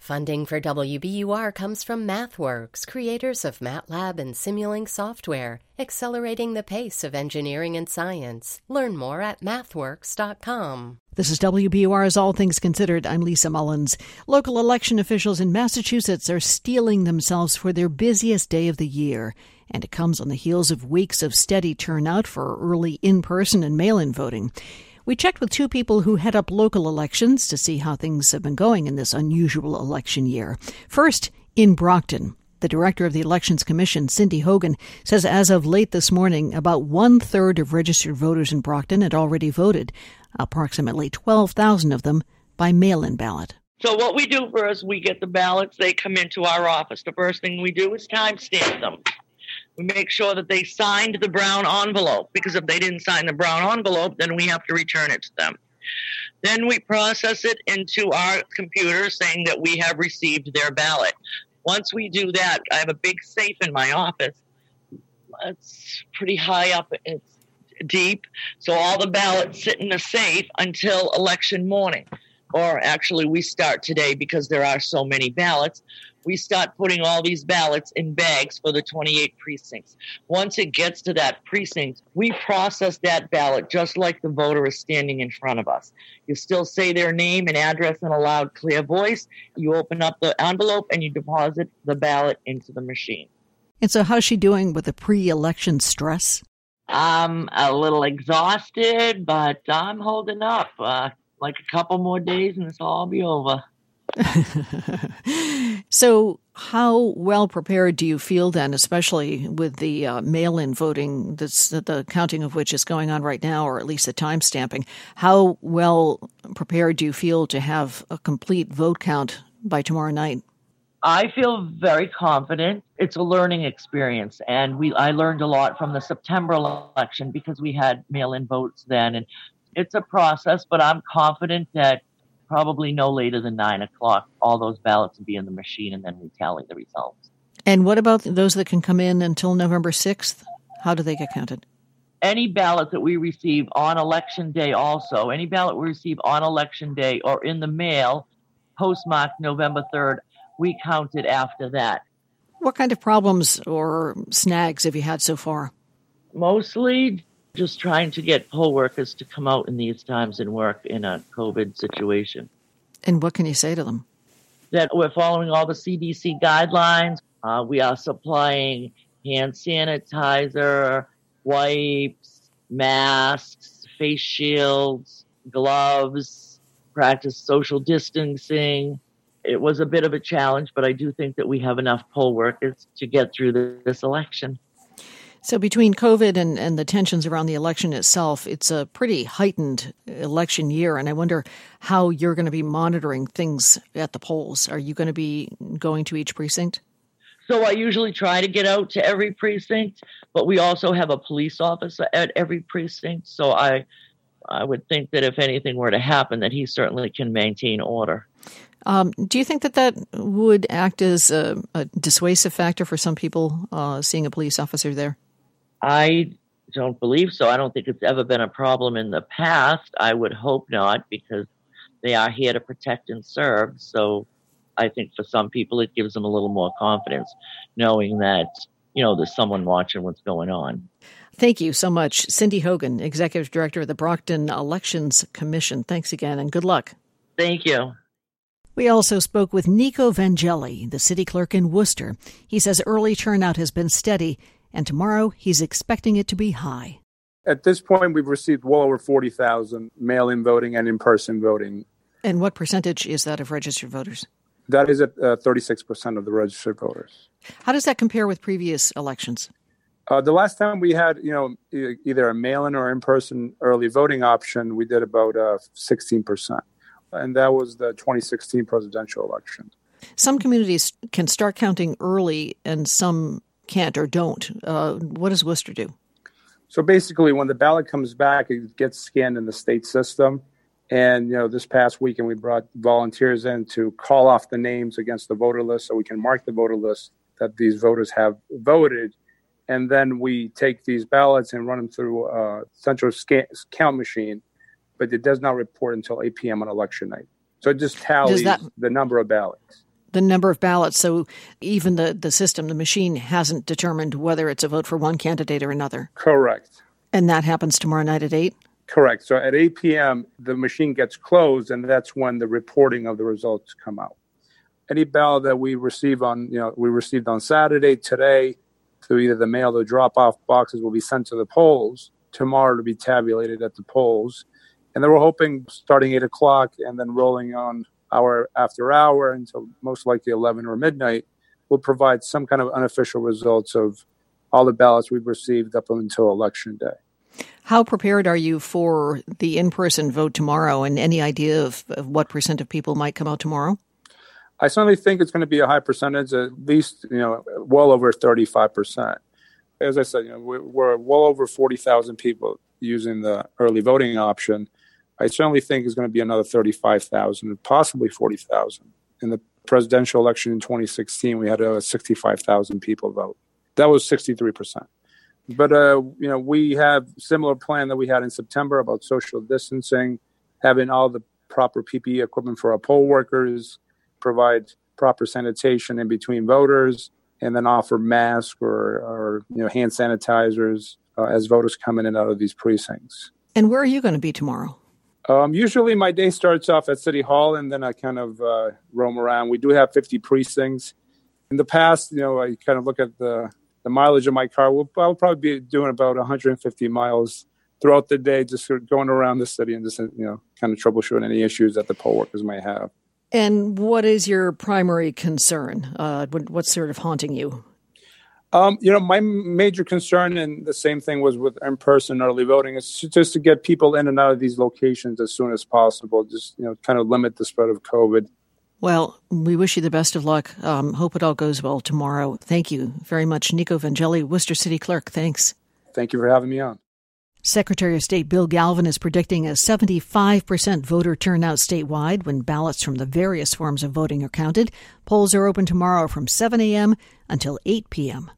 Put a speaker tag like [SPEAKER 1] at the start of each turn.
[SPEAKER 1] Funding for WBUR comes from MathWorks, creators of MATLAB and Simulink software, accelerating the pace of engineering and science. Learn more at mathworks.com.
[SPEAKER 2] This is WBUR's All Things Considered. I'm Lisa Mullins. Local election officials in Massachusetts are steeling themselves for their busiest day of the year. And it comes on the heels of weeks of steady turnout for early in-person and mail-in voting. We checked with two people who head up local elections to see how things have been going in this unusual election year. First, in Brockton. The director of the Elections Commission, Cindy Hogan, says as of late this morning, about 1/3 of registered voters in Brockton had already voted, approximately 12,000 of them by mail-in ballot.
[SPEAKER 3] So what we do first, we get the ballots. They come into our office. The first thing we do is timestamp them. We make sure that they signed the brown envelope, because if they didn't sign the brown envelope, then we have to return it to them. Then we process it into our computer saying that we have received their ballot. Once we do that, I have a big safe in my office. It's pretty high up. It's deep. So all the ballots sit in the safe until election morning. Or actually, we start today because there are so many ballots. We start putting all these ballots in bags for the 28 precincts. Once it gets to that precinct, we process that ballot just like the voter is standing in front of us. You still say their name and address in a loud, clear voice. You open up the envelope and you deposit the ballot into the machine.
[SPEAKER 2] And so how's she doing with the pre-election stress?
[SPEAKER 3] I'm a little exhausted, but I'm holding up. Like a couple more days and this will all be over.
[SPEAKER 2] So how well prepared do you feel then, especially with the mail-in voting, the counting of which is going on right now, or at least the time stamping? How well prepared do you feel to have a complete vote count by tomorrow night?
[SPEAKER 3] I feel very confident. It's a learning experience, and I learned a lot from the September election because we had mail-in votes then, and it's a process, but I'm confident that probably no later than 9 o'clock, all those ballots will be in the machine, and then we tally the results.
[SPEAKER 2] And what about those that can come in until November 6th? How do they get counted?
[SPEAKER 3] Any ballot that we receive on Election Day also, any ballot we receive on Election Day or in the mail, postmarked November 3rd, we count it after that.
[SPEAKER 2] What kind of problems or snags have you had so far?
[SPEAKER 3] Mostly just trying to get poll workers to come out in these times and work in a COVID situation.
[SPEAKER 2] And what can you say to them?
[SPEAKER 3] That we're following all the CDC guidelines. We are supplying hand sanitizer, wipes, masks, face shields, gloves, practice social distancing. It was a bit of a challenge, but I do think that we have enough poll workers to get through this election.
[SPEAKER 2] So between COVID and the tensions around the election itself, it's a pretty heightened election year. And I wonder how you're going to be monitoring things at the polls. Are you going to be going to each precinct?
[SPEAKER 3] So I usually try to get out to every precinct, but we also have a police officer at every precinct. So I would think that if anything were to happen, that he certainly can maintain order.
[SPEAKER 2] Do you think that would act as a dissuasive factor for some people seeing a police officer there?
[SPEAKER 3] I don't believe so. I don't think it's ever been a problem in the past. I would hope not, because they are here to protect and serve. So I think for some people it gives them a little more confidence knowing that, there's someone watching what's going on.
[SPEAKER 2] Thank you so much. Cindy Hogan, Executive Director of the Brockton Elections Commission. Thanks again and good luck.
[SPEAKER 3] Thank you.
[SPEAKER 2] We also spoke with Nico Vangeli, the city clerk in Worcester. He says early turnout has been steady, and tomorrow he's expecting it to be high.
[SPEAKER 4] At this point, we've received well over 40,000 mail-in voting and in-person voting.
[SPEAKER 2] And what percentage is that of registered voters?
[SPEAKER 4] That is at 36% of the registered voters.
[SPEAKER 2] How does that compare with previous elections?
[SPEAKER 4] The last time we had, either a mail-in or in-person early voting option, we did about 16%. And that was the 2016 presidential election.
[SPEAKER 2] Some communities can start counting early and some can't or don't. What does Worcester do?
[SPEAKER 4] So basically, when the ballot comes back, it gets scanned in the state system. And, this past weekend, we brought volunteers in to call off the names against the voter list so we can mark the voter list that these voters have voted. And then we take these ballots and run them through a central count machine, but it does not report until 8 p.m. on election night. So it just tallies the number of ballots.
[SPEAKER 2] The number of ballots, so even the system, the machine, hasn't determined whether it's a vote for one candidate or another.
[SPEAKER 4] Correct.
[SPEAKER 2] And that happens tomorrow night at 8?
[SPEAKER 4] Correct. So at 8 p.m., the machine gets closed, and that's when the reporting of the results come out. Any ballot that we received on Saturday, today, through either the mail or drop-off boxes will be sent to the polls tomorrow to be tabulated at the polls. And then we're hoping starting 8 o'clock and then rolling on hour after hour until most likely 11 or midnight, we'll provide some kind of unofficial results of all the ballots we've received up until Election Day.
[SPEAKER 2] How prepared are you for the in-person vote tomorrow, and any idea of what percent of people might come out tomorrow?
[SPEAKER 4] I certainly think it's going to be a high percentage, at least, well over 35%. As I said, we're well over 40,000 people using the early voting option. I certainly think it's going to be another 35,000, possibly 40,000. In the presidential election in 2016, we had 65,000 people vote. That was 63%. But, we have similar plan that we had in September about social distancing, having all the proper PPE equipment for our poll workers, provide proper sanitation in between voters, and then offer masks or hand sanitizers as voters come in and out of these precincts.
[SPEAKER 2] And where are you going to be tomorrow?
[SPEAKER 4] Usually my day starts off at City Hall, and then I kind of roam around. We do have 50 precincts. In the past, I kind of look at the mileage of my car. I'll probably be doing about 150 miles throughout the day, just sort of going around the city and just, kind of troubleshooting any issues that the poll workers might have.
[SPEAKER 2] And what is your primary concern? What's sort of haunting you?
[SPEAKER 4] My major concern, and the same thing was with in-person early voting, is just to get people in and out of these locations as soon as possible, just, kind of limit the spread of COVID.
[SPEAKER 2] Well, we wish you the best of luck. Hope it all goes well tomorrow. Thank you very much. Nico Vangeli, Worcester City Clerk. Thanks.
[SPEAKER 4] Thank you for having me on.
[SPEAKER 2] Secretary of State Bill Galvin is predicting a 75% voter turnout statewide when ballots from the various forms of voting are counted. Polls are open tomorrow from 7 a.m. until 8 p.m.